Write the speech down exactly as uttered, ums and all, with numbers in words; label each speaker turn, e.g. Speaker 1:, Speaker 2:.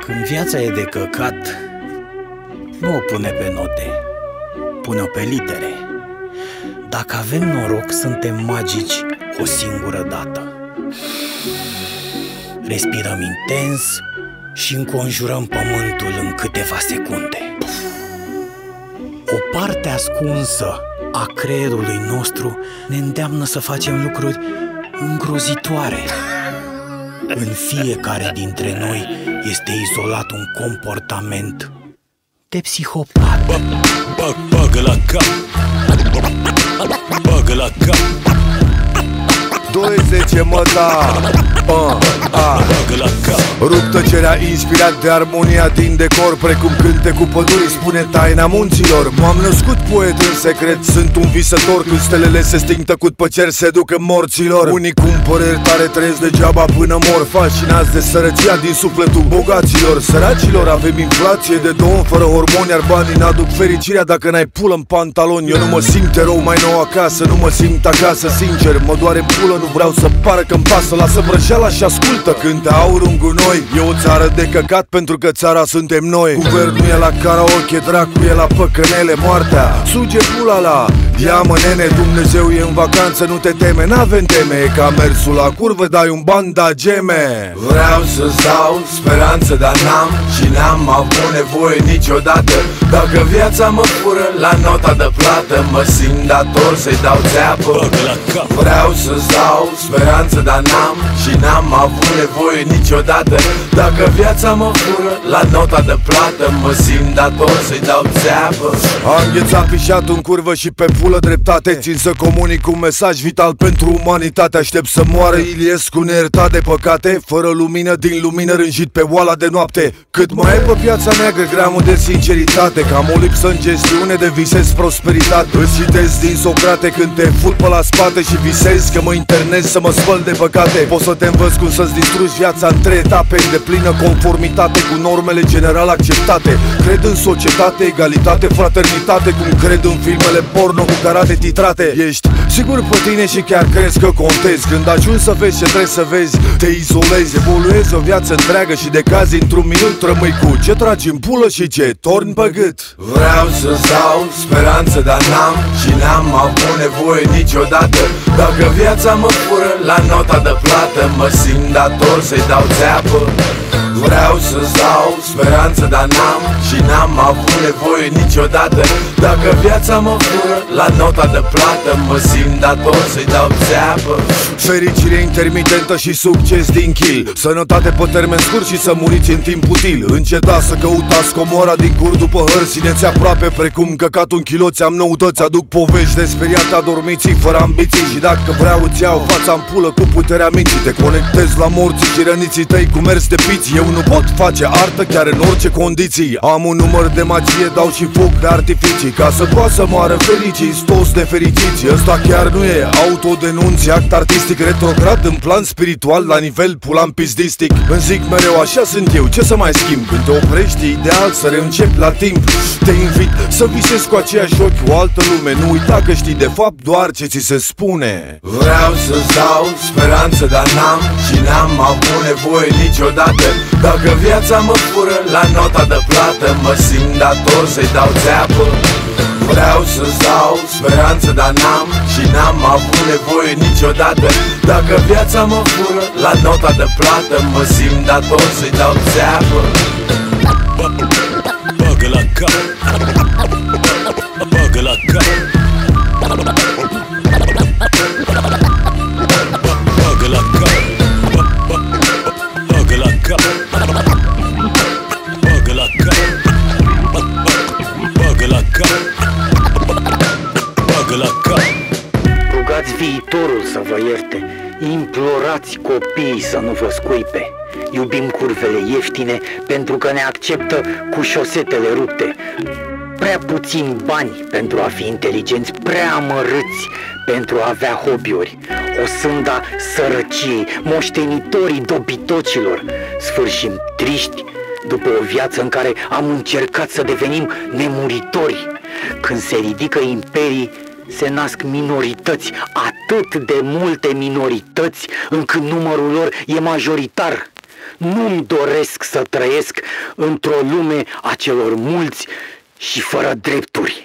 Speaker 1: Când viața e de căcat, nu o pune pe note, pune-o pe litere. Dacă avem noroc, suntem magici o singură dată. Respirăm intens și înconjurăm pământul în câteva secunde. O parte ascunsă a creierului nostru ne îndeamnă să facem lucruri îngrozitoare. În fiecare dintre noi este izolat un comportament de psihopat.
Speaker 2: Bagă la cap, bagă la cap,
Speaker 3: douăzeci mă da uh, uh.
Speaker 2: bagă la cap.
Speaker 3: Rup tăcerea inspirat de armonia din decor, precum cântecul pădurii spune taina munților. M-am născut poet în secret, sunt un visător. Când stelele se sting tăcut pe cer, se duc în morților. Unii cumpără iertare, trăiesc degeaba până mor, fascinați de sărăcia din sufletul bogaților. Săracilor avem inflație de două fără hormoni, iar banii n-aduc fericirea dacă n-ai pulă în pantaloni. Eu nu mă simt erou mai nou acasă, nu mă simt acasă, sincer. Mă doare în pulă, nu vreau să pară că-mi pasă. Lasă vrăjeala și ascultă, cântă aur un gunoi. E o țară de căcat pentru că țara suntem noi. Guvernul e la karaoke, dracu e la păcănele. Moartea suge pula la ia-mă nene, Dumnezeu e în vacanță, nu te teme. N-avem teme, e ca mersul la curvă, dai un bani, da geme.
Speaker 4: Vreau să-ți dau speranță, dar n-am și n-am avut nevoie niciodată. Dacă viața mă fură la nota de plată, mă simt dator să-i dau țeapă.
Speaker 2: Bagă la cap,
Speaker 4: Vreau să-ți dau speranță, dar n-am și n-am avut nevoie niciodată. Dacă viața mă fură la nota de plată, mă simt dator să-i dau țeapă.
Speaker 3: Am ghețat pișat în curvă și pe pulă dreptate. Țin să comunic un mesaj vital pentru umanitate. Aștept să moară Iliescu neiertat de păcate, fără lumină din lumină, rânjit pe oala de noapte. Cât mai e pe piața neagră gramul de sinceritate, că am o lipsă în gestiune de visez prosperitate. Îți citesc din Socrate când te fut pe la spate și visez că mă internez să mă spăl de păcate. Poți să te învăț cum să-ți distrugi viața în trei etape, de plină conformitate cu normele general acceptate. Cred în societate, egalitate, fraternitate, cum cred în filmele porno cu karate titrate. Ești sigur pe tine și chiar crezi că contezi. Când ajungi să vezi ce trebuie să vezi, te izolezi, evoluezi o viață întreagă și de cazi într-un minut rămâi cu ce tragi în pulă și ce torni pe gât.
Speaker 4: Vreau să-ți dau speranță, dar n-am și n-am avut nevoie niciodată. Dacă viața mă fură la nota de plată, mă simt dator să-i dau țeapă. Vreau să-ți dau speranță, dar n-am și n-am avut nevoie niciodată. Dacă viața mă fură la nota de plată, mă simt dator să-i dau țeapă.
Speaker 3: Fericire intermitentă și succes din kill, sănătate pe termen scurt și să muriți în timp util. Încetați să căutați comora din cur după hărți, țineți aproape precum căcatul în chiloți. Am noutăți, aduc povești de speriat adormiții fără ambiții. Și dacă vreau îți iau fața în pulă cu puterea minții. Te conectez la morții și răniții tăi cu mers de piți. Eu nu pot face artă chiar în orice condiții. Am un număr de magie, dau și foc de artificii, ca să poată să moară fericiți, toți nefericiți. Ăsta chiar nu e autodenunț, act artistic retrograd în plan spiritual la nivel pulan pizdistic. Îmi zic mereu așa sunt eu, ce să mai schimb? Când te oprești e ideal să reîncepi la timp. Te invit să visezi cu aceiași ochi o altă lume. Nu uita că știi de fapt doar ce ți se spune.
Speaker 4: Vreau să-ți dau speranță, dar n-am și n-am avut nevoie niciodată. Dacă viața mă fură la nota de plată, mă simt dator să-i dau țeapă. Vreau să-ți dau speranță, dar n-am și n-am avut nevoie niciodată. Dacă viața mă fură la nota de plată, mă simt dator să-i dau țeapă.
Speaker 2: bagă la cap, bagă la cap, bagă la cap, bagă la cap, bagă la cap, bagă la cap, bagă la cap.
Speaker 1: Rugați viitorul să vă ierte, implorați copiii să nu vă scuipe. Iubim curvele ieftine pentru că ne acceptă cu șosetele rupte. Prea puțini bani pentru a fi inteligenți, prea amărâți pentru a avea hobby-uri. O sânda sărăciei, moștenitorii dobitocilor. Sfârșim triști după o viață în care am încercat să devenim nemuritori. Când se ridică imperii, se nasc minorități, atât de multe minorități încât numărul lor e majoritar. nu-mi doresc să trăiesc într-o lume a celor mulți și fără drepturi.